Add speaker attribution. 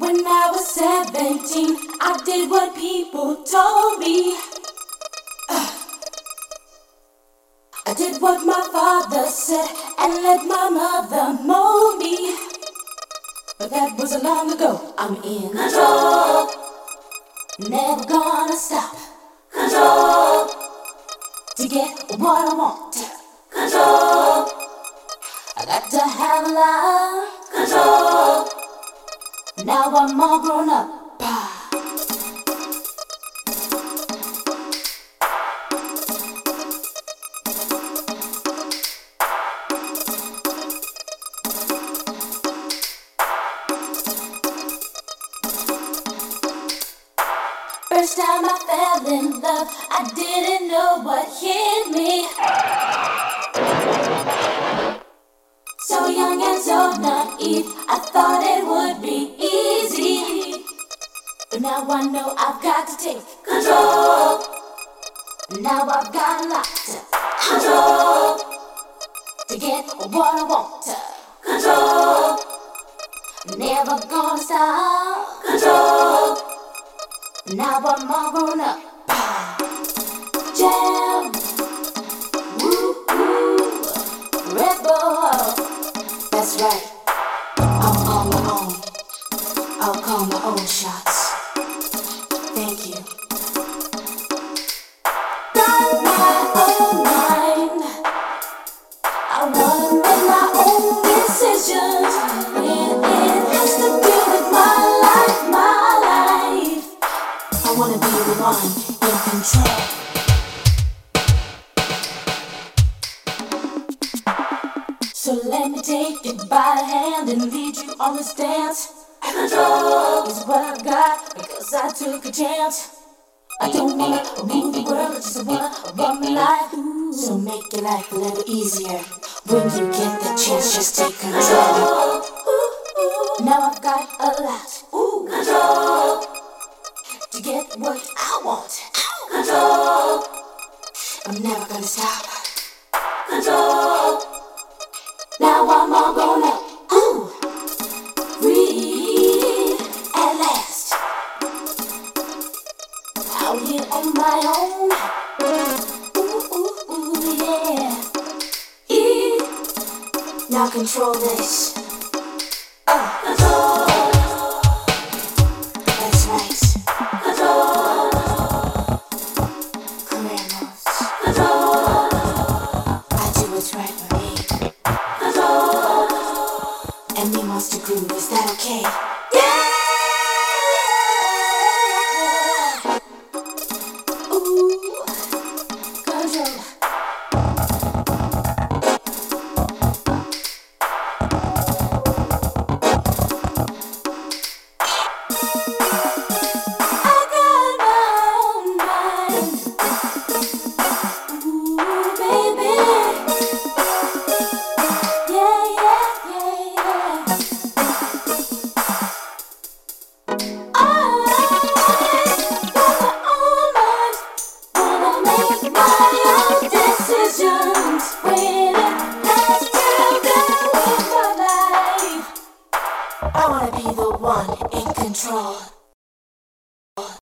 Speaker 1: When I was 17, I did what people told me. I did what my father said and let my mother mold me. But that was long ago. I'm in control, never gonna stop. Control, to get what I want. Control, I got to have a lot. Control, now I'm all grown up. First time I fell in love, I didn't know what hit me. So young and so naive, I thought it would be easy. But now I know I've got to take control. Now I've got a lot to control to get what I want. Control, never gonna stop. Control, now I'm all grown up. Jam, woo, woo, rebel. That's right, I'm on my own. I'll call my own shots. Thank you. Got my own mind. I wanna make my own decisions. It has to do with my life. I wanna be the one in control. So let me take you by the hand and lead you on this dance. Control is what I've got because I took a chance. I don't wanna rule the world, I just wanna run my life. So make your life a little easier. When you get the chance, just take control. Now I've got a lot. Control, to get what I want. Control, I'm never gonna stop. Control, now I'm all grown up. Free at last. Out here on my own. Yeah. Now control this.